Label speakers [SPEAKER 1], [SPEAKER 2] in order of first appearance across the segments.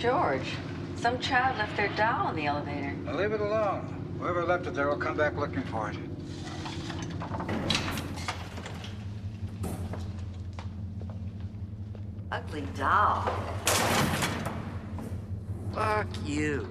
[SPEAKER 1] George, some child left their doll in the elevator.
[SPEAKER 2] Now leave it alone. Whoever left it there will come back looking for it.
[SPEAKER 1] Ugly doll.
[SPEAKER 3] Fuck you.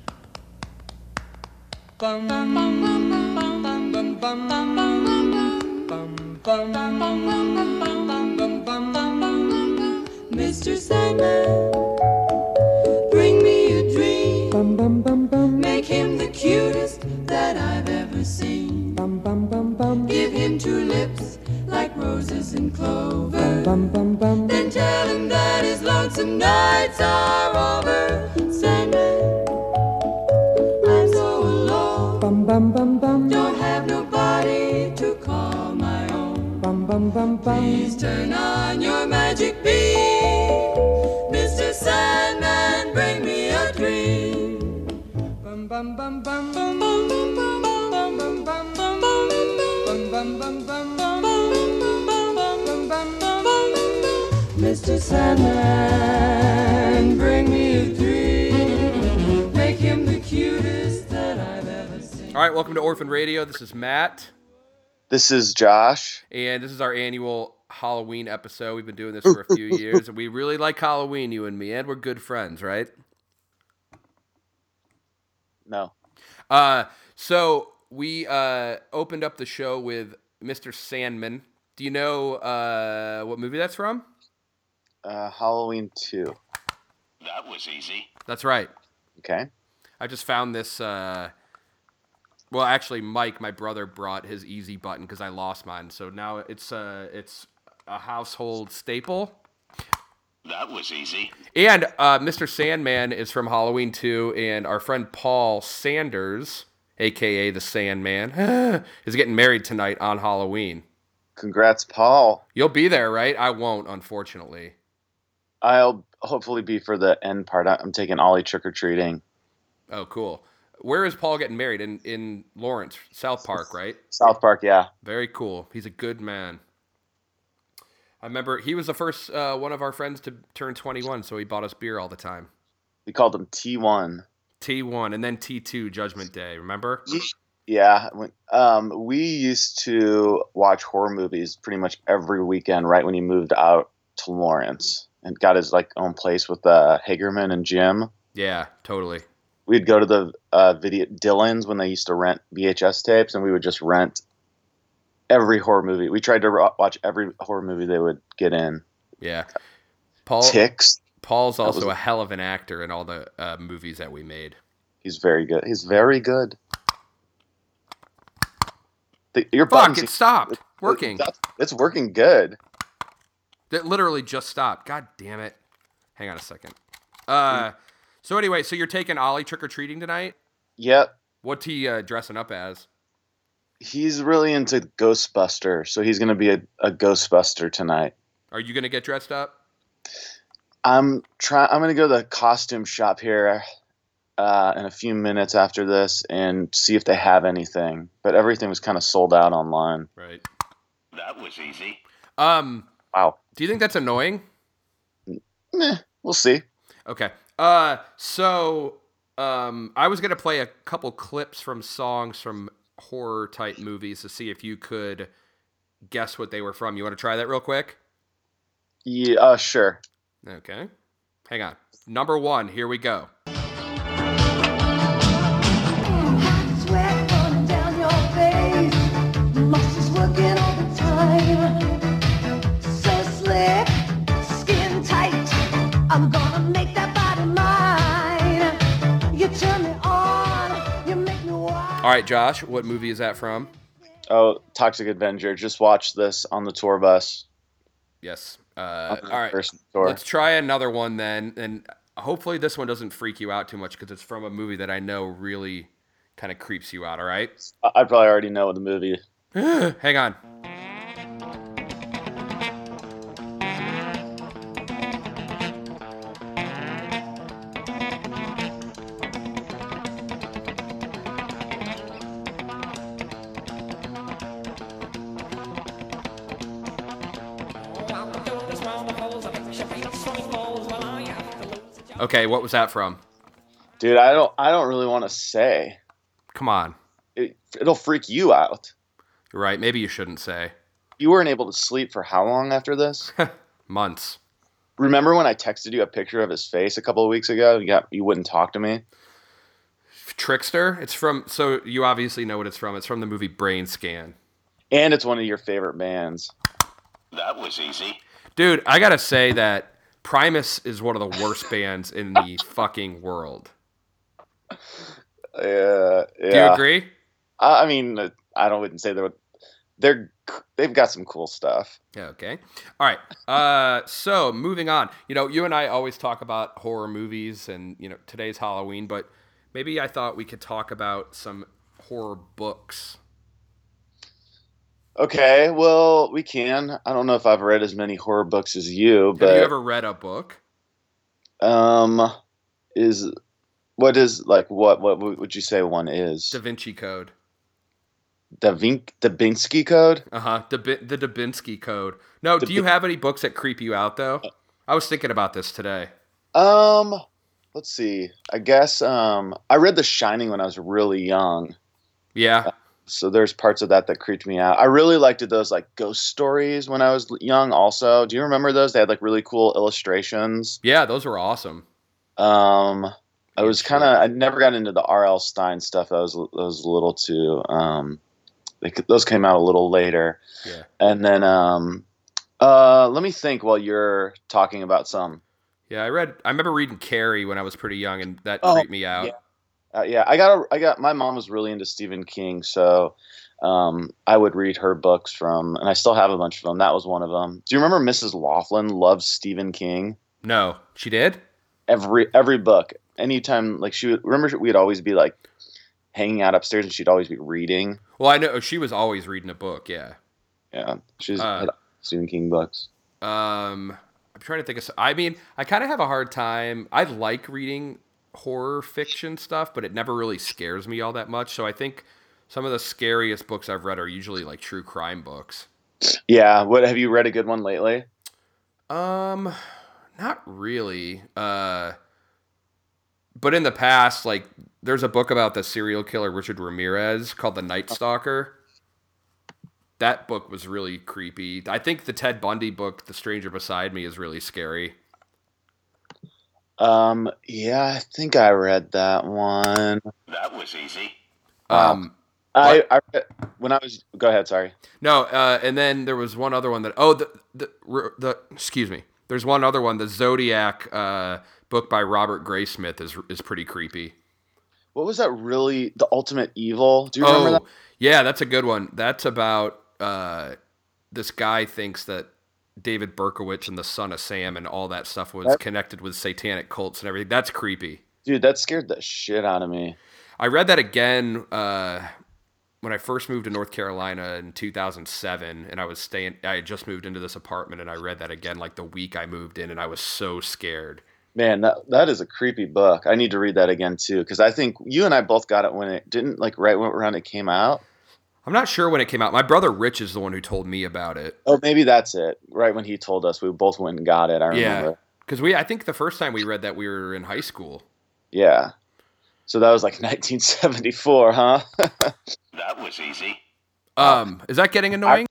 [SPEAKER 4] Mr. Sandman, bring me a dream. Make him the cutest that I've ever seen. Give him two lips like roses and clover. Then tell him that his lonesome nights are over. Sandman, I'm so alone. Don't have nobody to call my own. Please turn on your magic beam. Mr. Sandman, bring me a dream. Mr. Sandman, bring me a dream. Make him the cutest that I've ever seen.
[SPEAKER 5] All right, welcome to Orphan Radio. This is Matt.
[SPEAKER 6] This is Josh.
[SPEAKER 5] And this is our annual Halloween episode. We've been doing this for a few years, and we really like Halloween, you and me, and we're good friends, right?
[SPEAKER 6] No.
[SPEAKER 5] So we opened up the show with Mr. Sandman. Do you know what movie that's from?
[SPEAKER 6] Halloween 2.
[SPEAKER 7] That was easy.
[SPEAKER 5] That's right.
[SPEAKER 6] Okay.
[SPEAKER 5] I just found this. Well, actually, Mike, my brother, brought his easy button because I lost mine. So now it's a household staple.
[SPEAKER 7] That was easy.
[SPEAKER 5] And Mr. Sandman is from Halloween 2, and our friend Paul Sanders, a.k.a. the Sandman, is getting married tonight on Halloween.
[SPEAKER 6] Congrats, Paul.
[SPEAKER 5] You'll be there, right? I won't, unfortunately.
[SPEAKER 6] I'll hopefully be for the end part. I'm taking Ollie trick-or-treating.
[SPEAKER 5] Oh, cool. Where is Paul getting married? In Lawrence, South Park, right?
[SPEAKER 6] South Park, yeah.
[SPEAKER 5] Very cool. He's a good man. I remember he was the first one of our friends to turn 21, so he bought us beer all the time.
[SPEAKER 6] We called him T1.
[SPEAKER 5] T1 and then T2, Judgment Day, remember?
[SPEAKER 6] Yeah. We used to watch horror movies pretty much every weekend right when he moved out to Lawrence and got his own place with Hagerman and Jim.
[SPEAKER 5] Yeah, totally.
[SPEAKER 6] We'd go to the video Dylan's when they used to rent VHS tapes, and we would just rent every horror movie. We tried to watch every horror movie they would get in.
[SPEAKER 5] Yeah.
[SPEAKER 6] Ticks.
[SPEAKER 5] Paul's also a hell of an actor in all the movies that we made.
[SPEAKER 6] He's very good. He's very good. Your
[SPEAKER 5] Fuck,
[SPEAKER 6] buttons,
[SPEAKER 5] it stopped working.
[SPEAKER 6] It's working good.
[SPEAKER 5] It literally just stopped. God damn it. Hang on a second. So anyway, so you're taking Ollie trick-or-treating tonight?
[SPEAKER 6] Yep.
[SPEAKER 5] What's he dressing up as?
[SPEAKER 6] He's really into Ghostbuster, so he's going to be a Ghostbuster tonight.
[SPEAKER 5] Are you going to get dressed up?
[SPEAKER 6] I'm going to go to the costume shop here in a few minutes after this and see if they have anything. But everything was kind of sold out online.
[SPEAKER 5] Right.
[SPEAKER 7] That was easy.
[SPEAKER 6] Wow.
[SPEAKER 5] Do you think that's annoying?
[SPEAKER 6] We'll see.
[SPEAKER 5] Okay. So I was going to play a couple clips from songs from horror-type movies to see if you could guess what they were from. You want to try that real quick?
[SPEAKER 6] Yeah, sure.
[SPEAKER 5] Okay. Hang on. Number 1, here we go.
[SPEAKER 4] Sweat running down your face, muscles working all the time. So slick, skin tight, I'm gonna make that body mine. You turn me on, you make me wild.
[SPEAKER 5] All right, Josh, what movie is that from?
[SPEAKER 6] Oh, Toxic Avenger. Just watched this on the tour bus.
[SPEAKER 5] Yes. All right.
[SPEAKER 6] Tour.
[SPEAKER 5] Let's try another one then, and hopefully this one doesn't freak you out too much because it's from a movie that I know really kind of creeps you out, all right?
[SPEAKER 6] I probably already know the movie.
[SPEAKER 5] Hang on. Okay, what was that from?
[SPEAKER 6] Dude, I don't really want to say.
[SPEAKER 5] Come on.
[SPEAKER 6] It'll freak you out.
[SPEAKER 5] You're right. Maybe you shouldn't say.
[SPEAKER 6] You weren't able to sleep for how long after this?
[SPEAKER 5] Months.
[SPEAKER 6] Remember when I texted you a picture of his face a couple of weeks ago? You wouldn't talk to me.
[SPEAKER 5] Trickster. It's from. So you obviously know what it's from. It's from the movie Brain Scan.
[SPEAKER 6] And it's one of your favorite bands.
[SPEAKER 7] That was easy.
[SPEAKER 5] Dude, I gotta say that Primus is one of the worst bands in the fucking world.
[SPEAKER 6] Yeah.
[SPEAKER 5] Do you agree?
[SPEAKER 6] I mean, wouldn't say they've got some cool stuff.
[SPEAKER 5] Yeah, okay. All right. So moving on. You and I always talk about horror movies, and today's Halloween, but maybe I thought we could talk about some horror books.
[SPEAKER 6] Okay, well, we can. I don't know if I've read as many horror books as you, but
[SPEAKER 5] have you ever read a book?
[SPEAKER 6] what would you say one is?
[SPEAKER 5] Da Vinci Code.
[SPEAKER 6] Da Vinci Code?
[SPEAKER 5] Uh-huh. The Da Vinci Code. No, do you have any books that creep you out though? I was thinking about this today.
[SPEAKER 6] Let's see. I guess I read The Shining when I was really young.
[SPEAKER 5] Yeah.
[SPEAKER 6] So there's parts of that creeped me out. I really liked those like ghost stories when I was young also. Do you remember those? They had like really cool illustrations.
[SPEAKER 5] Yeah, those were awesome.
[SPEAKER 6] I never got into the R.L. Stein stuff. I was a little too those came out a little later.
[SPEAKER 5] Yeah.
[SPEAKER 6] And then let me think while you're talking about some.
[SPEAKER 5] Yeah, I remember reading Carrie when I was pretty young, and that creeped me out.
[SPEAKER 6] Yeah. I got my mom was really into Stephen King, so I would read her books and I still have a bunch of them. That was one of them. Do you remember Mrs. Laughlin loves Stephen King?
[SPEAKER 5] No, she did?
[SPEAKER 6] Every book. Anytime, like we'd always be like hanging out upstairs and she'd always be reading.
[SPEAKER 5] Well, I know she was always reading a book, yeah.
[SPEAKER 6] Yeah, she's had Stephen King books.
[SPEAKER 5] I'm trying to think of. I mean, I kind of have a hard time. I like reading horror fiction stuff, but it never really scares me all that much. So I think some of the scariest books I've read are usually like true crime books.
[SPEAKER 6] Yeah. What have you read a good one lately?
[SPEAKER 5] Not really. But in the past, like there's a book about the serial killer Richard Ramirez called The Night Stalker. That book was really creepy. I think the Ted Bundy book, The Stranger Beside Me, is really scary.
[SPEAKER 6] Yeah, I think I read that one.
[SPEAKER 7] That was easy.
[SPEAKER 6] Go ahead, sorry.
[SPEAKER 5] No, and then there was one other one that, excuse me. There's one other one, the Zodiac book by Robert Graysmith is pretty creepy.
[SPEAKER 6] What was that really, The Ultimate Evil? Do you remember that?
[SPEAKER 5] Yeah, that's a good one. That's about, this guy thinks that David Berkowitz and the Son of Sam and all that stuff was connected with satanic cults and everything. That's creepy.
[SPEAKER 6] Dude, that scared the shit out of me.
[SPEAKER 5] I read that again when I first moved to North Carolina in 2007, and I had just moved into this apartment, and I read that again like the week I moved in, and I was so scared.
[SPEAKER 6] Man, that is a creepy book. I need to read that again too, because I think you and I both got it when it didn't, like right around it came out.
[SPEAKER 5] I'm not sure when it came out. My brother Rich is the one who told me about it.
[SPEAKER 6] Oh, maybe that's it. Right when he told us, we both went and got it. I remember.
[SPEAKER 5] Yeah, because I think the first time we read that we were in high school.
[SPEAKER 6] Yeah. So that was like 1974, huh?
[SPEAKER 7] That was easy.
[SPEAKER 5] Is that getting annoying?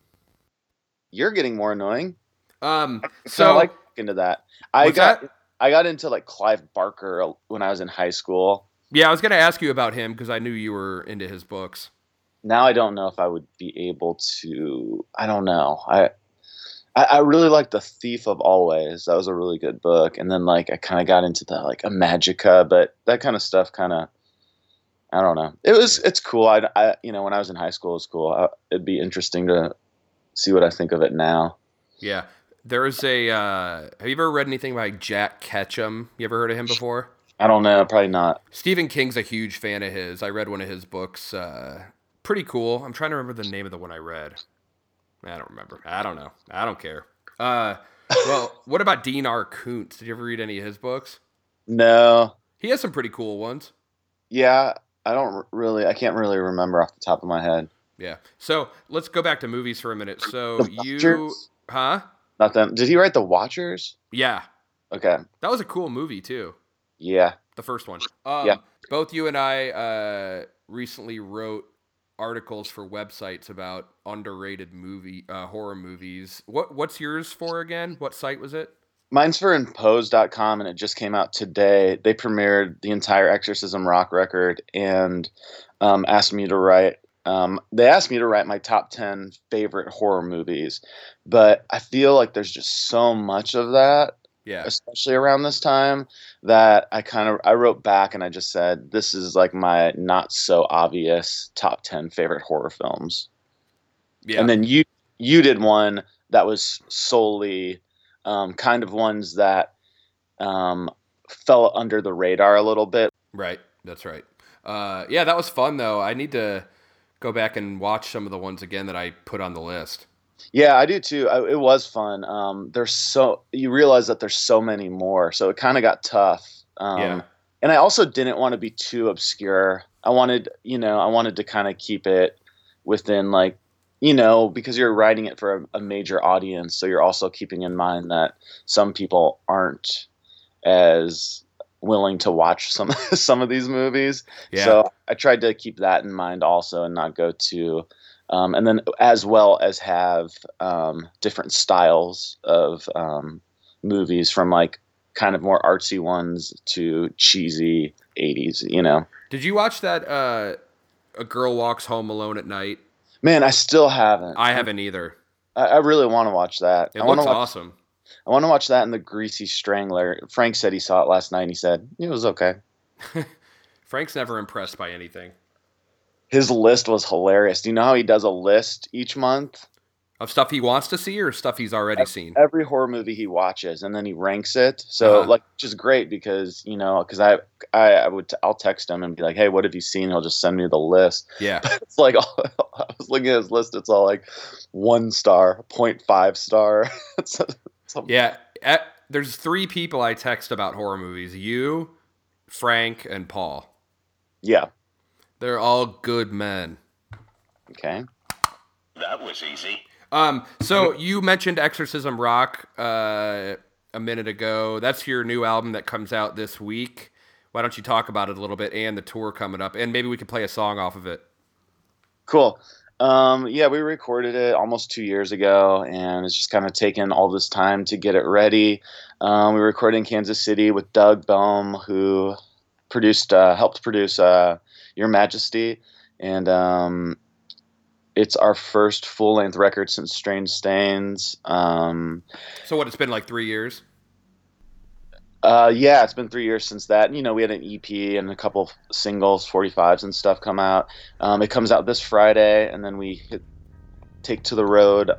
[SPEAKER 6] You're getting more annoying.
[SPEAKER 5] So
[SPEAKER 6] I like into that. I got
[SPEAKER 5] that?
[SPEAKER 6] into like Clive Barker when I was in high school.
[SPEAKER 5] Yeah, I was going to ask you about him because I knew you were into his books.
[SPEAKER 6] Now I don't know if I would be able to. I don't know. I really liked The Thief of Always. That was a really good book. And then like I kind of got into the like Imagica, but that kind of stuff kind of, I don't know. It's cool. I when I was in high school, it was cool. It'd be interesting to see what I think of it now.
[SPEAKER 5] Yeah. There is have you ever read anything by Jack Ketchum? You ever heard of him before?
[SPEAKER 6] I don't know. Probably not.
[SPEAKER 5] Stephen King's a huge fan of his. I read one of his books. Pretty cool. I'm trying to remember the name of the one I read. I don't remember. I don't know. I don't care. Well, what about Dean R. Koontz? Did you ever read any of his books?
[SPEAKER 6] No.
[SPEAKER 5] He has some pretty cool ones.
[SPEAKER 6] Yeah, I can't really remember off the top of my head.
[SPEAKER 5] Yeah. So let's go back to movies for a minute. So
[SPEAKER 6] The Watchers?
[SPEAKER 5] Huh?
[SPEAKER 6] Not them. Did he write The Watchers?
[SPEAKER 5] Yeah.
[SPEAKER 6] Okay.
[SPEAKER 5] That was a cool movie too.
[SPEAKER 6] Yeah.
[SPEAKER 5] The first one.
[SPEAKER 6] Yeah.
[SPEAKER 5] Both you and I recently wrote articles for websites about underrated horror movies. What's yours for again? What site was it?
[SPEAKER 6] Mine's for Impose.com, and it just came out today. They premiered the entire Exorcism Rock record and asked me to write. They asked me to write my top 10 favorite horror movies, but I feel like there's just so much of that, especially around this time, that I wrote back and I just said, this is like my not so obvious top 10 favorite horror films. Yeah. And then you did one that was solely kind of ones that fell under the radar a little bit.
[SPEAKER 5] Right. That's right. Yeah, that was fun though. I need to go back and watch some of the ones again that I put on the list.
[SPEAKER 6] Yeah, I do too. It was fun. You realize that there's so many more, so it kind of got tough. And I also didn't want to be too obscure. I wanted to kind of keep it within because you're writing it for a major audience, so you're also keeping in mind that some people aren't as willing to watch some of these movies. Yeah. So I tried to keep that in mind also and not go too and then as well as have different styles of movies, from like kind of more artsy ones to cheesy 80s, Did
[SPEAKER 5] you watch that A Girl Walks Home Alone at Night?
[SPEAKER 6] Man, I still haven't.
[SPEAKER 5] I haven't either.
[SPEAKER 6] I really want to watch that.
[SPEAKER 5] It looks awesome.
[SPEAKER 6] I want to watch that and The Greasy Strangler. Frank said he saw it last night and he said it was okay.
[SPEAKER 5] Frank's never impressed by anything.
[SPEAKER 6] His list was hilarious. Do you know how he does a list each month?
[SPEAKER 5] Of stuff he wants to see or stuff he's already seen?
[SPEAKER 6] Every horror movie he watches, and then he ranks it. So which is great because, I'll text him and be like, hey, what have you seen? He'll just send me the list. Yeah. But it's like, I was looking at his list. It's all like 1 star, 0.5 star.
[SPEAKER 5] Yeah. There's 3 people I text about horror movies. You, Frank, and Paul.
[SPEAKER 6] Yeah.
[SPEAKER 5] They're all good men.
[SPEAKER 6] Okay.
[SPEAKER 7] That was easy.
[SPEAKER 5] So you mentioned Exorcism Rock a minute ago. That's your new album that comes out this week. Why don't you talk about it a little bit and the tour coming up, and maybe we could play a song off of it.
[SPEAKER 6] Cool. We recorded it almost 2 years ago, and it's just kind of taken all this time to get it ready. We recorded in Kansas City with Doug Boehm, who helped produce Your Majesty, and it's our first full-length record since Strange Stains.
[SPEAKER 5] So what, it's been like 3 years?
[SPEAKER 6] Yeah, it's been 3 years since that. We had an EP and a couple of singles, 45s and stuff come out. It comes out this Friday, and then we take to the road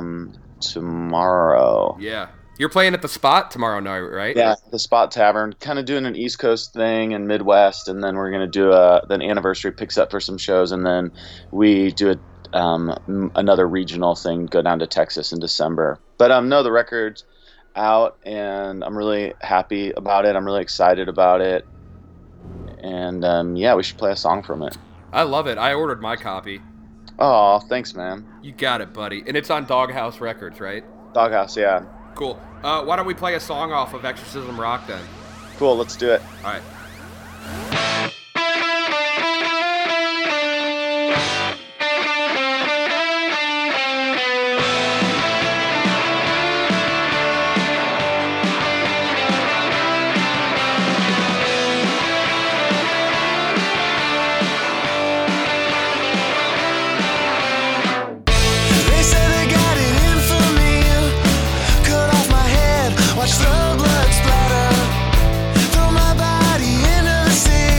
[SPEAKER 6] tomorrow.
[SPEAKER 5] Yeah. You're playing at the Spot tomorrow night, right?
[SPEAKER 6] Yeah, the Spot Tavern. Kind of doing an East Coast thing and Midwest, and then we're going to do then Anniversary picks up for some shows, and then we do another regional thing, go down to Texas in December. But no, the record's out, and I'm really happy about it. I'm really excited about it. And we should play a song from it.
[SPEAKER 5] I love it. I ordered my copy.
[SPEAKER 6] Oh, thanks, man.
[SPEAKER 5] You got it, buddy. And it's on Doghouse Records, right?
[SPEAKER 6] Doghouse, yeah.
[SPEAKER 5] Cool. Why don't we play a song off of Exorcism Rock then?
[SPEAKER 6] Cool, let's do it.
[SPEAKER 5] All right.
[SPEAKER 4] Watch the blood splatter, throw my body into the sea.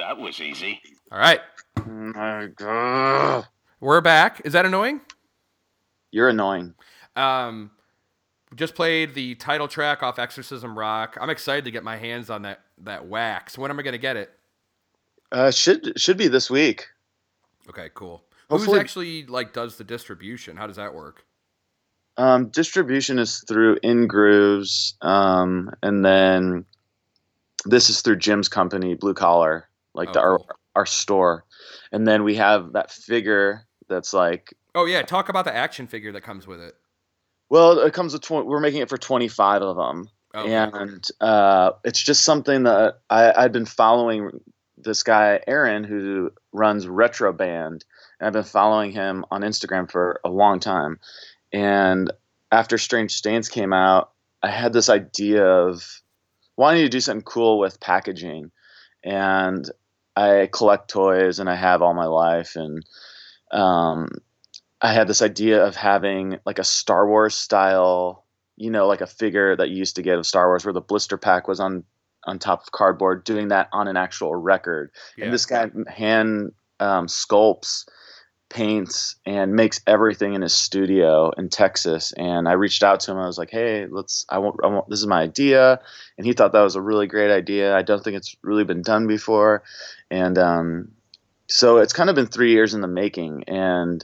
[SPEAKER 7] That was easy.
[SPEAKER 5] All right.
[SPEAKER 6] My God.
[SPEAKER 5] We're back. Is that annoying?
[SPEAKER 6] You're annoying.
[SPEAKER 5] We just played the title track off Exorcism Rock. I'm excited to get my hands on that wax. When am I going to get it?
[SPEAKER 6] Should be this week.
[SPEAKER 5] Okay, cool.
[SPEAKER 6] Hopefully-
[SPEAKER 5] Who's actually does the distribution? How does that work?
[SPEAKER 6] Distribution is through In Grooves, and then this is through Jim's company, Blue Collar,
[SPEAKER 5] Cool.
[SPEAKER 6] our store, and then we have that figure that's like.
[SPEAKER 5] Oh yeah, talk about the action figure that comes with it.
[SPEAKER 6] Well, it comes with we're making it for 25 of them,
[SPEAKER 5] Okay.
[SPEAKER 6] and it's just something that I'd been following this guy Aaron who runs Retro Band, and I've been following him on Instagram for a long time. And after Strange Stains came out, I had this idea of wanting to do something cool with packaging, and I collect toys and I have all my life, and I had this idea of having like a Star Wars style, like a figure that you used to get of Star Wars where the blister pack was on top of cardboard, doing that on an actual record.
[SPEAKER 5] Yeah.
[SPEAKER 6] And this guy hand sculpts, paints, and makes everything in his studio in Texas. And I reached out to him. I was like, hey, I want, this is my idea. And he thought that was a really great idea. I don't think it's really been done before. And so it's kind of been 3 years in the making. And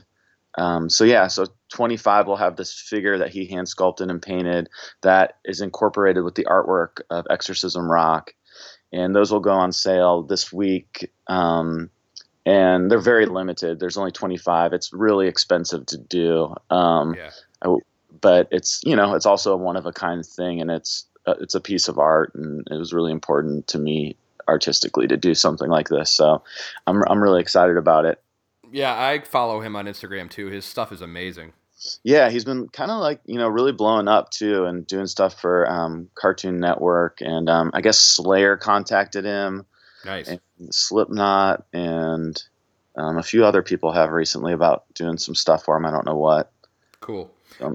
[SPEAKER 6] so 25 will have this figure that he hand sculpted and painted that is incorporated with the artwork of Exorcism Rock. And those will go on sale this week. And they're very limited. There's only 25. It's really expensive to do. But it's, it's also a one of a kind thing, and it's a piece of art, and it was really important to me artistically to do something like this. So I'm really excited about it.
[SPEAKER 5] Yeah, I follow him on Instagram too. His stuff is amazing.
[SPEAKER 6] Yeah, he's been kind of really blowing up too, and doing stuff for Cartoon Network, and I guess Slayer contacted him.
[SPEAKER 5] Nice.
[SPEAKER 6] And Slipknot, and a few other people have recently about doing some stuff for him. I don't know what.
[SPEAKER 5] Cool.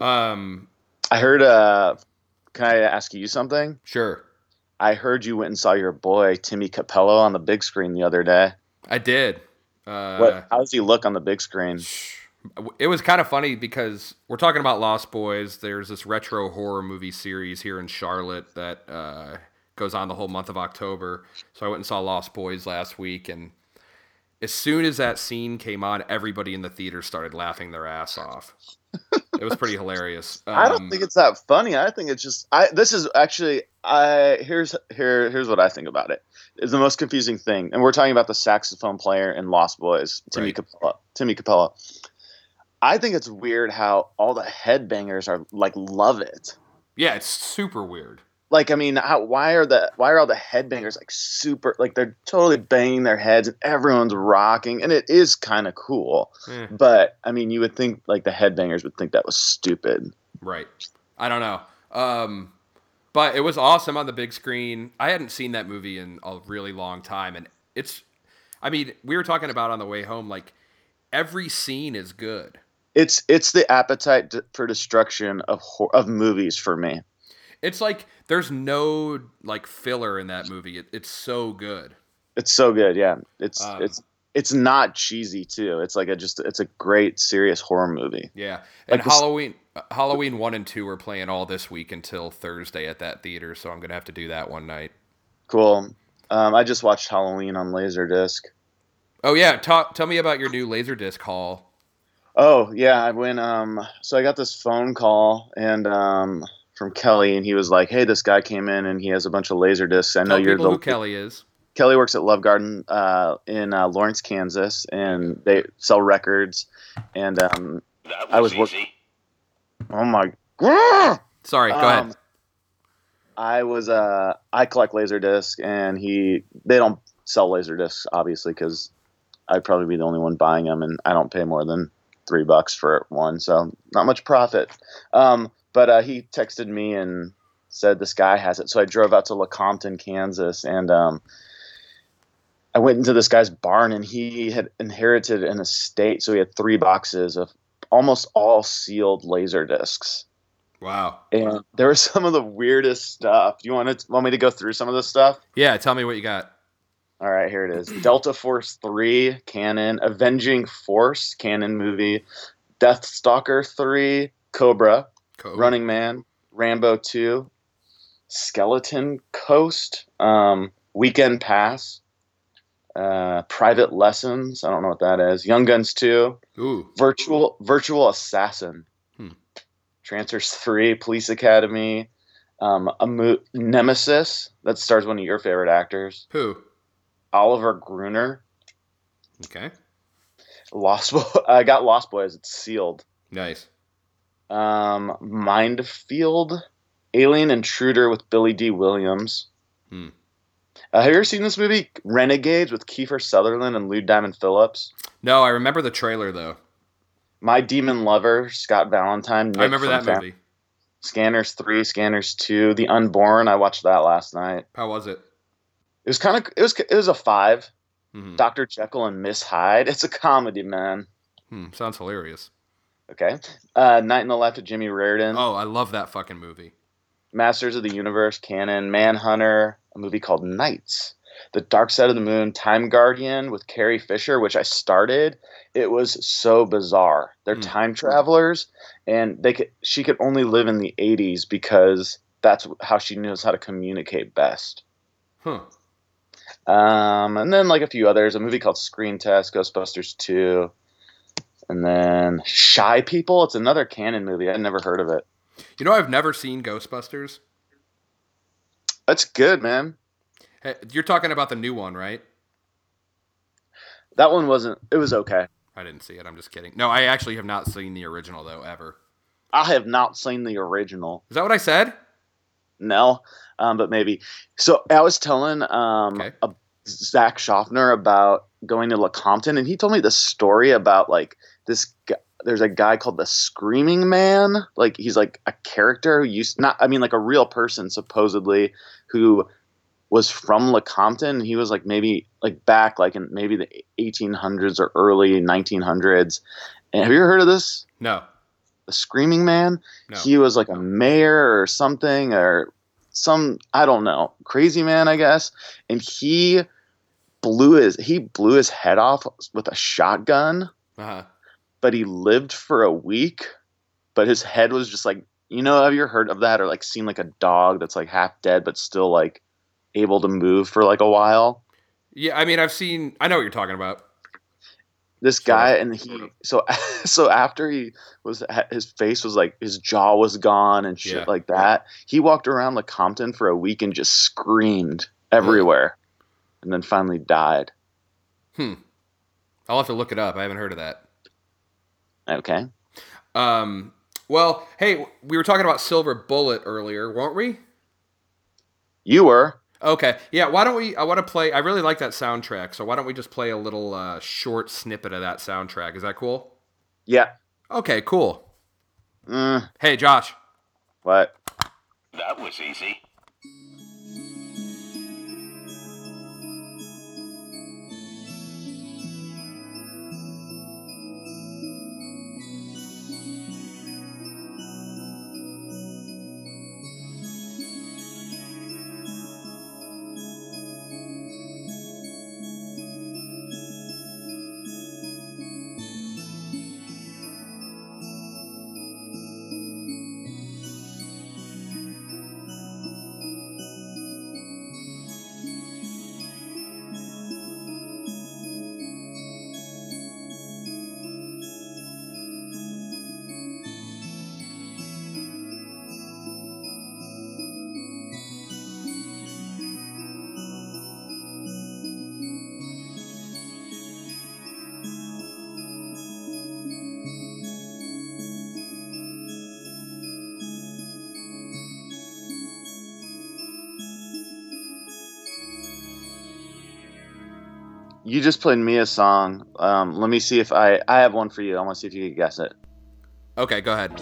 [SPEAKER 6] I heard. Can I ask you something?
[SPEAKER 5] Sure.
[SPEAKER 6] I heard you went and saw your boy Timmy Capello on the big screen the other day.
[SPEAKER 5] I did.
[SPEAKER 6] How does he look on the big screen?
[SPEAKER 5] It was kind of funny because we're talking about Lost Boys. There's this retro horror movie series here in Charlotte that goes on the whole month of October. So I went and saw Lost Boys last week, and as soon as that scene came on, everybody in the theater started laughing their ass off. It was pretty hilarious.
[SPEAKER 6] I don't think it's that funny. I think it's just this is actually here's what I think about it. It's the most confusing thing, and we're talking about the saxophone player in Lost Boys, Timmy Capello. I think it's weird how all the headbangers are love it.
[SPEAKER 5] Yeah, it's super weird.
[SPEAKER 6] Why are all the headbangers super they're totally banging their heads and everyone's rocking, and it is kind of cool. But you would think the headbangers would think that was stupid.
[SPEAKER 5] Right. I don't know. But it was awesome on the big screen. I hadn't seen that movie in a really long time, and we were talking about on the way home, every scene is good.
[SPEAKER 6] It's the appetite for destruction of movies for me.
[SPEAKER 5] It's there's no filler in that movie. It's so good.
[SPEAKER 6] It's so good, yeah. It's not cheesy too. It's it's a great serious horror movie.
[SPEAKER 5] Yeah, and Halloween 1 and 2 are playing all this week until Thursday at that theater, so I'm gonna have to do that one night.
[SPEAKER 6] Cool. I just watched Halloween on Laserdisc.
[SPEAKER 5] Oh yeah, tell me about your new Laserdisc haul.
[SPEAKER 6] Oh yeah, I went. So I got this phone call from Kelly, and he was like, "Hey, this guy came in, and he has a bunch of Laserdiscs. I know you're
[SPEAKER 5] who Kelly is.
[SPEAKER 6] Kelly works at Love Garden in Lawrence, Kansas, and they sell records. And
[SPEAKER 7] That was easy.
[SPEAKER 6] Oh my god!
[SPEAKER 5] Sorry, go ahead.
[SPEAKER 6] I collect Laserdiscs, and they don't sell Laserdiscs obviously because I'd probably be the only one buying them, and I don't pay more than $3 for one, so not much profit. But he texted me and said this guy has it. So I drove out to Lecompton, Kansas, and I went into this guy's barn, and he had inherited an estate. So he had 3 boxes of almost all sealed Laserdiscs.
[SPEAKER 5] Wow.
[SPEAKER 6] And there was some of the weirdest stuff. Do you want me to go through some of this stuff?
[SPEAKER 5] Yeah, tell me what you got.
[SPEAKER 6] All right, here it is. Delta Force 3, canon. Avenging Force, canon movie. Deathstalker 3, Cobra,
[SPEAKER 5] Cool.
[SPEAKER 6] Running Man, Rambo 2, Skeleton Coast, Weekend Pass, Private Lessons. I don't know what that is. Young Guns 2,
[SPEAKER 5] Ooh.
[SPEAKER 6] Virtual Assassin, Transfers 3, Police Academy, Nemesis. That stars one of your favorite actors,
[SPEAKER 5] Who?
[SPEAKER 6] Oliver Gruner.
[SPEAKER 5] Okay.
[SPEAKER 6] I got Lost Boys. It's sealed.
[SPEAKER 5] Nice.
[SPEAKER 6] Mindfield, Alien Intruder with Billy D. Williams. Have you ever seen this movie, Renegades, with Kiefer Sutherland and Lou Diamond Phillips?
[SPEAKER 5] No, I remember the trailer though.
[SPEAKER 6] My Demon Lover, Scott Valentine. Nick
[SPEAKER 5] I remember
[SPEAKER 6] from
[SPEAKER 5] that movie.
[SPEAKER 6] Scanners 3, Scanners 2, The Unborn. I watched that last night.
[SPEAKER 5] How was it?
[SPEAKER 6] It was it was a 5.
[SPEAKER 5] Mm-hmm.
[SPEAKER 6] Dr. Jekyll and Miss Hyde. It's a comedy, man.
[SPEAKER 5] Sounds hilarious.
[SPEAKER 6] Okay. Night in the Life of Jimmy Reardon.
[SPEAKER 5] Oh, I love that fucking movie.
[SPEAKER 6] Masters of the Universe, canon. Manhunter, a movie called Knights. The Dark Side of the Moon, Time Guardian with Carrie Fisher, which I started. It was so bizarre. They're time travelers, and she could only live in the 80s because that's how she knows how to communicate best.
[SPEAKER 5] Huh.
[SPEAKER 6] And then like a few others. A movie called Screen Test, Ghostbusters 2. And then Shy People. It's another canon movie. I'd never heard of it.
[SPEAKER 5] You know, I've never seen Ghostbusters.
[SPEAKER 6] That's good, man.
[SPEAKER 5] Hey, you're talking about the new one, right?
[SPEAKER 6] That one wasn't. It was okay.
[SPEAKER 5] I didn't see it. I'm just kidding. No, I actually have not seen the original, though, ever.
[SPEAKER 6] I have not seen the original.
[SPEAKER 5] Is that what I said?
[SPEAKER 6] No, but maybe. So I was telling Zach Schaffner about going to Lecompton, and he told me the story about like this guy. There's a guy called the Screaming Man. Like he's like a character who like a real person supposedly who was from Lecompton. He was like maybe like back like in maybe the 1800s or early 1900s. And have you ever heard of this?
[SPEAKER 5] No.
[SPEAKER 6] The Screaming Man?
[SPEAKER 5] No.
[SPEAKER 6] He was like a mayor or something or some, I don't know, crazy man, I guess. And he blew his head off with a shotgun.
[SPEAKER 5] Uh-huh.
[SPEAKER 6] But he lived for a week, but his head was just like, have you ever heard of that or like seen like a dog that's like half dead but still like able to move for like a while?
[SPEAKER 5] Yeah, I mean, I know what you're talking about.
[SPEAKER 6] This guy, and so after his face was like, his jaw was gone and shit like that, he walked around Lecompton for a week and just screamed everywhere and then finally died.
[SPEAKER 5] I'll have to look it up. I haven't heard of that.
[SPEAKER 6] Okay.
[SPEAKER 5] Well, hey, we were talking about Silver Bullet earlier, weren't we?
[SPEAKER 6] You were.
[SPEAKER 5] Okay. Yeah, why don't we, I really like that soundtrack, so why don't we just play a little short snippet of that soundtrack? Is that cool?
[SPEAKER 6] Yeah.
[SPEAKER 5] Okay, cool. Hey, Josh.
[SPEAKER 6] What?
[SPEAKER 7] That was easy.
[SPEAKER 6] You just played me a song. Let me see if I have one for you. I want to see if you can guess it.
[SPEAKER 5] Okay, go ahead.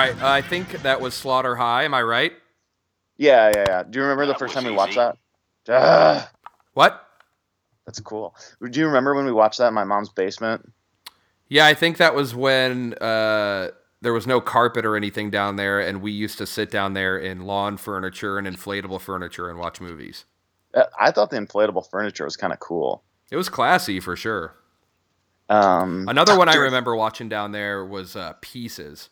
[SPEAKER 5] right, I think that was Slaughter High. Am I right?
[SPEAKER 6] Yeah. Do you remember the
[SPEAKER 7] That
[SPEAKER 6] first
[SPEAKER 7] was
[SPEAKER 6] time we watched
[SPEAKER 7] easy.
[SPEAKER 6] that?
[SPEAKER 5] What?
[SPEAKER 6] That's cool. Do you remember when we watched that in my mom's basement?
[SPEAKER 5] Yeah, I think that was when there was no carpet or anything down there, and we used to sit down there in lawn furniture and inflatable furniture and watch movies.
[SPEAKER 6] I thought the inflatable furniture was kind of cool.
[SPEAKER 5] It was classy for sure. Another one I remember watching down there was Pieces.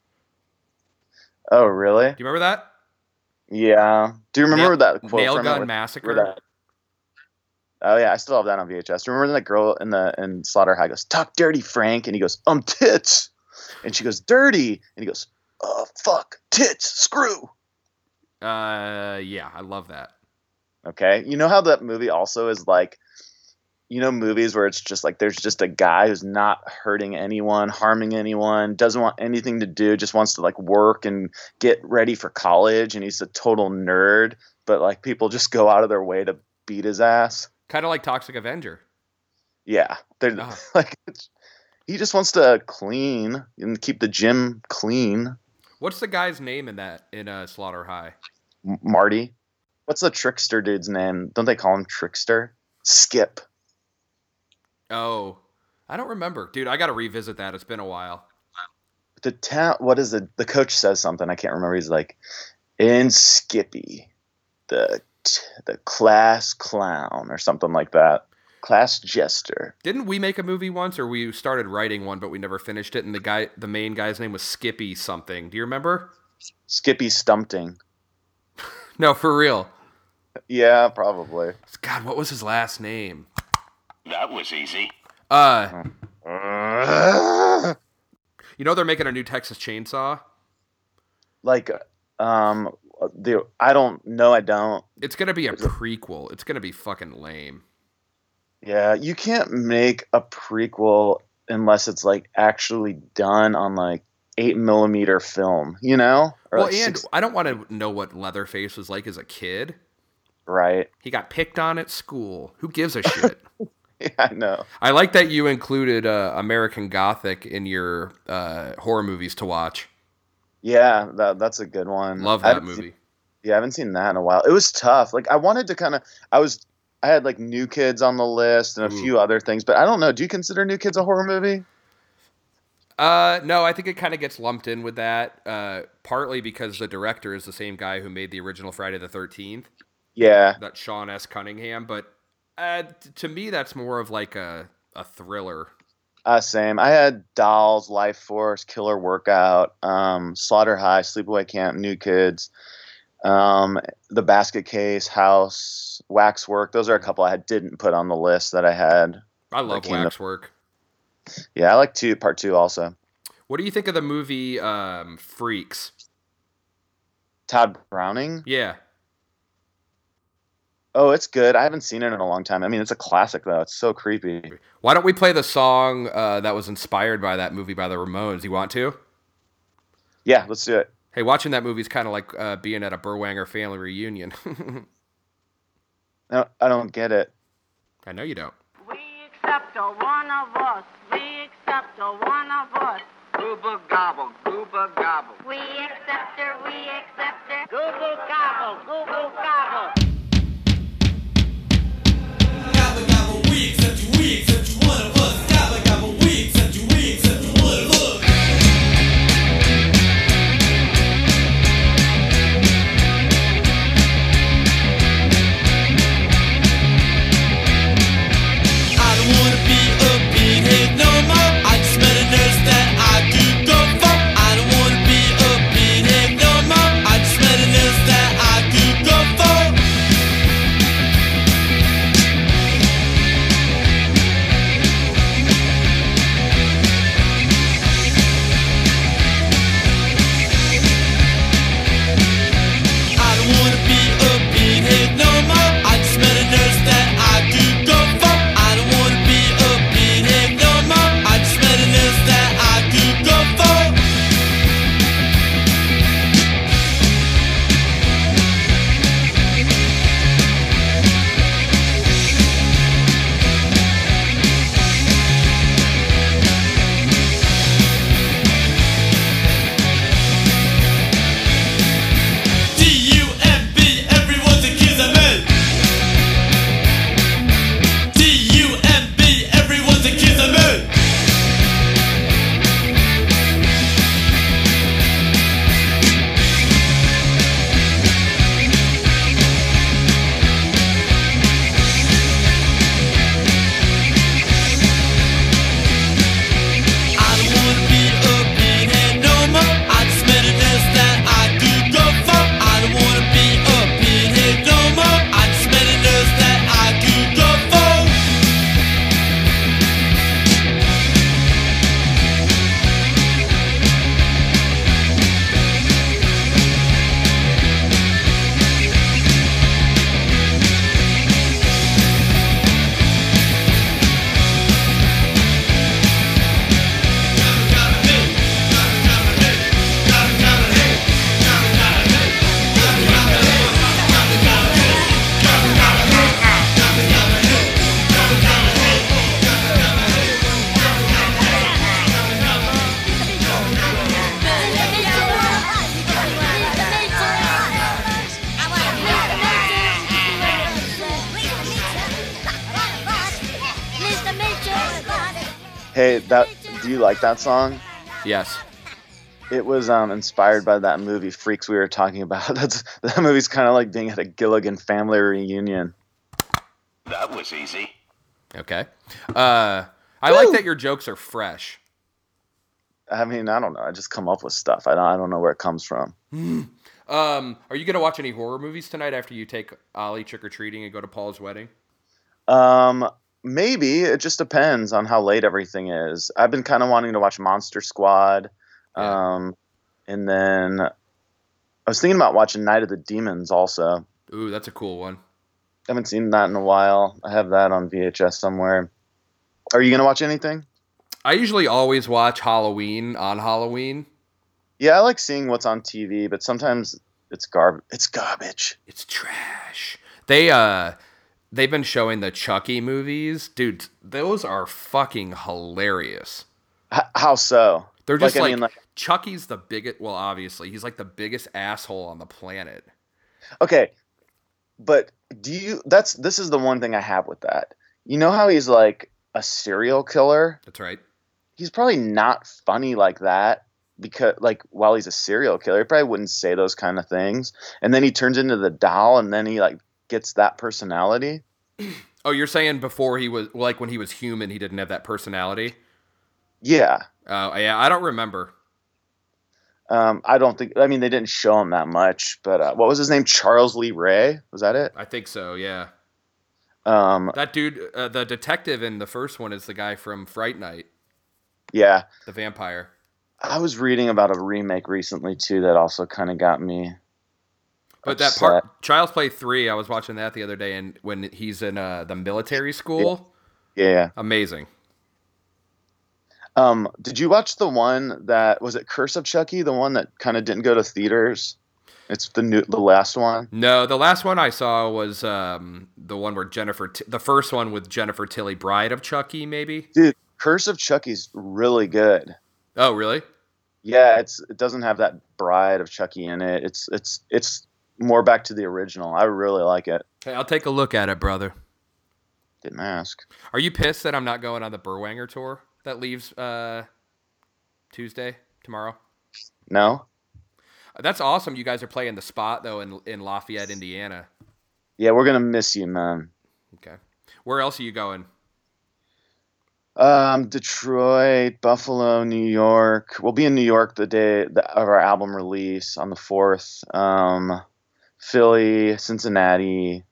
[SPEAKER 6] Oh, really?
[SPEAKER 5] Do you remember that?
[SPEAKER 6] Yeah. Do you remember that quote
[SPEAKER 5] Nail
[SPEAKER 6] from
[SPEAKER 5] Gun
[SPEAKER 6] it?
[SPEAKER 5] Massacre?
[SPEAKER 6] Oh yeah, I still have that on VHS. Do you remember that girl in Slaughter High goes, "Talk dirty, Frank," and he goes, "Tits," and she goes, "Dirty," and he goes, "Fuck, tits, screw."
[SPEAKER 5] Yeah, I love that.
[SPEAKER 6] Okay, you know how that movie also is like, movies where it's just like there's just a guy who's not hurting anyone, harming anyone, doesn't want anything to do, just wants to like work and get ready for college, and he's a total nerd, but like people just go out of their way to beat his ass.
[SPEAKER 5] Kind of like Toxic Avenger.
[SPEAKER 6] Yeah, they're like he just wants to clean and keep the gym clean.
[SPEAKER 5] What's the guy's name in Slaughter High?
[SPEAKER 6] Marty. What's the trickster dude's name? Don't they call him Trickster? Skip.
[SPEAKER 5] Oh, I don't remember, dude. I got to revisit that. It's been a while.
[SPEAKER 6] What is it? The coach says something. I can't remember. He's like, "In Skippy, the class clown," or something like that. Class jester.
[SPEAKER 5] Didn't we make a movie once, or we started writing one, but we never finished it? And the main guy's name was Skippy something. Do you remember?
[SPEAKER 6] Skippy Stumpting.
[SPEAKER 5] No, for real.
[SPEAKER 6] Yeah, probably.
[SPEAKER 5] God, what was his last name?
[SPEAKER 7] That was easy.
[SPEAKER 5] You know they're making a new Texas Chainsaw?
[SPEAKER 6] Like, I don't know. I don't.
[SPEAKER 5] It's going to be a prequel. It's going to be fucking lame.
[SPEAKER 6] Yeah, you can't make a prequel unless it's like actually done on like 8mm film, Or
[SPEAKER 5] Well,
[SPEAKER 6] like
[SPEAKER 5] and I don't want to know what Leatherface was like as a kid.
[SPEAKER 6] Right.
[SPEAKER 5] He got picked on at school. Who gives a shit?
[SPEAKER 6] Yeah, I know.
[SPEAKER 5] I like that you included American Gothic in your horror movies to watch.
[SPEAKER 6] Yeah, that's a good one.
[SPEAKER 5] Love that movie.
[SPEAKER 6] I haven't seen that in a while. It was tough. Like I wanted to I had like New Kids on the list and a few other things, but I don't know. Do you consider New Kids a horror movie?
[SPEAKER 5] No, I think it kind of gets lumped in with that, partly because the director is the same guy who made the original Friday the 13th.
[SPEAKER 6] Yeah.
[SPEAKER 5] That Sean S. Cunningham, but to me that's more of like a thriller.
[SPEAKER 6] Same. I had Dolls, Life Force, Killer Workout, Slaughter High, Sleepaway Camp, New Kids, The Basket Case, House, Waxwork. Those are a couple I didn't put on the list that I had.
[SPEAKER 5] I love Waxwork.
[SPEAKER 6] Yeah, I like part 2 also.
[SPEAKER 5] What do you think of the movie Freaks?
[SPEAKER 6] Todd Browning?
[SPEAKER 5] Yeah.
[SPEAKER 6] Oh, it's good. I haven't seen it in a long time. I mean, it's a classic, though. It's so creepy.
[SPEAKER 5] Why don't we play the song that was inspired by that movie by the Ramones? You want to?
[SPEAKER 6] Yeah, let's do it.
[SPEAKER 5] Hey, watching that movie is kind of like being at a Berwanger family reunion.
[SPEAKER 6] No, I don't get it.
[SPEAKER 5] I know you don't.
[SPEAKER 3] We accept a one of us. We accept a one of us.
[SPEAKER 2] Gooba gobble, gooba gobble.
[SPEAKER 3] We accept her. We accept her. Google gobble. Google gobble.
[SPEAKER 4] Gabba gabba, we accept you one of us. Gabba gabba, we accept you one of us. I don't wanna be a pinhead no more. I just met a nurse that I do go for. I don't wanna be a pinhead no more. I just met a nurse that I do go for.
[SPEAKER 6] Hey, do you like that song?
[SPEAKER 5] Yes.
[SPEAKER 6] It was inspired by that movie Freaks we were talking about. That movie's kind of like being at a Gilligan family reunion.
[SPEAKER 7] That was easy.
[SPEAKER 5] Okay. I like that your jokes are fresh.
[SPEAKER 6] I mean, I don't know. I just come up with stuff. I don't know where it comes from.
[SPEAKER 5] Are you gonna watch any horror movies tonight after you take Ollie trick or treating and go to Paul's wedding?
[SPEAKER 6] Maybe. It just depends on how late everything is. I've been kind of wanting to watch Monster Squad.
[SPEAKER 5] Yeah.
[SPEAKER 6] And then I was thinking about watching Night of the Demons also.
[SPEAKER 5] Ooh, that's a cool one.
[SPEAKER 6] I haven't seen that in a while. I have that on VHS somewhere. Are you going to watch anything?
[SPEAKER 5] I usually always watch Halloween on Halloween.
[SPEAKER 6] Yeah, I like seeing what's on TV, but sometimes it's garbage. It's garbage.
[SPEAKER 5] It's trash. They've been showing the Chucky movies. Dude, those are fucking hilarious.
[SPEAKER 6] How so?
[SPEAKER 5] They're just Chucky's the biggest, well, obviously, he's like the biggest asshole on the planet.
[SPEAKER 6] Okay, but this is the one thing I have with that. You know how he's like a serial killer?
[SPEAKER 5] That's right.
[SPEAKER 6] He's probably not funny like that because, like, while he's a serial killer, he probably wouldn't say those kind of things. And then he turns into the doll, and then he, like, gets that personality.
[SPEAKER 5] Oh, you're saying before he was, like, when he was human, he didn't have that personality?
[SPEAKER 6] Yeah.
[SPEAKER 5] Oh, yeah, I don't remember.
[SPEAKER 6] I don't think, I mean, they didn't show him that much, but what was his name? Charles Lee Ray? Was that it?
[SPEAKER 5] I think so, yeah. That dude, the detective in the first one is the guy from Fright Night.
[SPEAKER 6] Yeah.
[SPEAKER 5] The vampire.
[SPEAKER 6] I was reading about a remake recently, too, that also kind of got me
[SPEAKER 5] But
[SPEAKER 6] upset.
[SPEAKER 5] that part, Child's Play 3, I was watching that the other day, and when he's in the military school.
[SPEAKER 6] Yeah.
[SPEAKER 5] Amazing.
[SPEAKER 6] Did you watch the one that, was it Curse of Chucky? The one that kind of didn't go to theaters? It's the last one?
[SPEAKER 5] No, the last one I saw was the one where the first one with Jennifer Tilly, Bride of Chucky, maybe?
[SPEAKER 6] Dude, Curse of Chucky's really good.
[SPEAKER 5] Oh, really?
[SPEAKER 6] Yeah, it doesn't have that Bride of Chucky in it. It's more back to the original. I really like it.
[SPEAKER 5] Hey, I'll take a look at it, brother.
[SPEAKER 6] Didn't ask.
[SPEAKER 5] Are you pissed that I'm not going on the Berwanger tour that leaves Tuesday, tomorrow?
[SPEAKER 6] No?
[SPEAKER 5] That's awesome. You guys are playing the Spot, though, in Lafayette, Indiana.
[SPEAKER 6] Yeah, we're going to miss you, man.
[SPEAKER 5] Okay. Where else are you going?
[SPEAKER 6] Detroit, Buffalo, New York. We'll be in New York the day of our album release on the 4th. Philly, Cincinnati,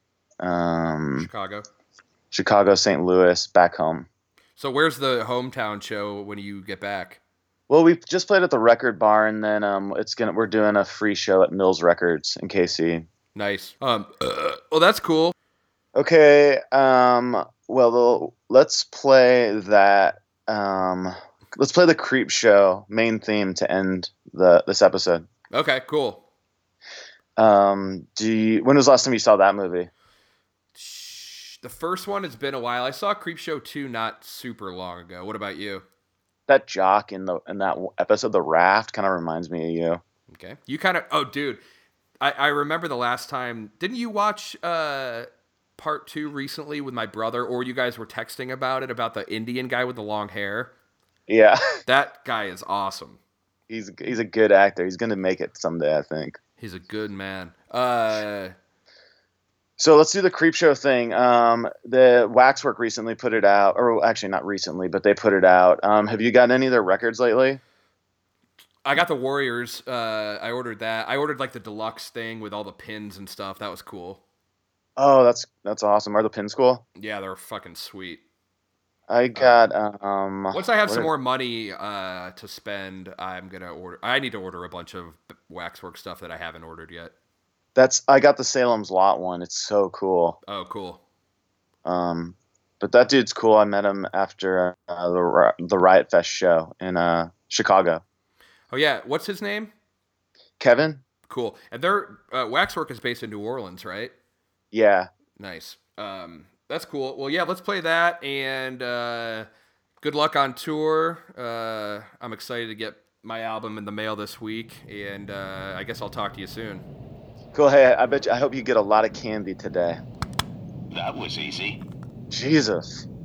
[SPEAKER 6] Chicago, St. Louis, back home.
[SPEAKER 5] So where's the hometown show when you get back?
[SPEAKER 6] Well, we just played at the Record Bar, and then we're doing a free show at Mills Records in KC.
[SPEAKER 5] Nice. Well, that's cool.
[SPEAKER 6] Okay. Well, let's play that. Let's play the Creep Show main theme to end this episode.
[SPEAKER 5] Okay, cool.
[SPEAKER 6] When was the last time you saw that movie?
[SPEAKER 5] The first one has been a while. I saw Creep Show 2 not super long ago. What about you?
[SPEAKER 6] That jock in that episode, The Raft, kind of reminds me of you.
[SPEAKER 5] Okay. You kind of... Oh, dude. I remember the last time... Didn't you watch part 2 recently with my brother? Or you guys were texting about it, about the Indian guy with the long hair?
[SPEAKER 6] Yeah.
[SPEAKER 5] That guy is awesome.
[SPEAKER 6] He's a good actor. He's going to make it someday, I think.
[SPEAKER 5] He's a good man.
[SPEAKER 6] So let's do the Creep Show thing. The Waxwork recently put it out, or actually not recently, but they put it out. Have you gotten any of their records lately?
[SPEAKER 5] I got the Warriors. I ordered that. I ordered like the deluxe thing with all the pins and stuff. That was cool.
[SPEAKER 6] Oh, that's awesome. Are the pins cool?
[SPEAKER 5] Yeah, they're fucking sweet.
[SPEAKER 6] I got
[SPEAKER 5] once I have some more money to spend, I'm gonna order. I need to order a bunch of Waxwork stuff that I haven't ordered yet.
[SPEAKER 6] I got the Salem's Lot one. It's so cool.
[SPEAKER 5] Oh, cool.
[SPEAKER 6] But that dude's cool. I met him after the Riot Fest show in Chicago.
[SPEAKER 5] Oh yeah, what's his name?
[SPEAKER 6] Kevin.
[SPEAKER 5] Cool. And their Waxwork is based in New Orleans, right?
[SPEAKER 6] Yeah.
[SPEAKER 5] Nice. That's cool. Well, yeah, let's play that, and good luck on tour. I'm excited to get my album in the mail this week, and I guess I'll talk to you soon.
[SPEAKER 6] Cool. Hey, I hope you get a lot of candy today.
[SPEAKER 7] That was easy.
[SPEAKER 6] Jesus.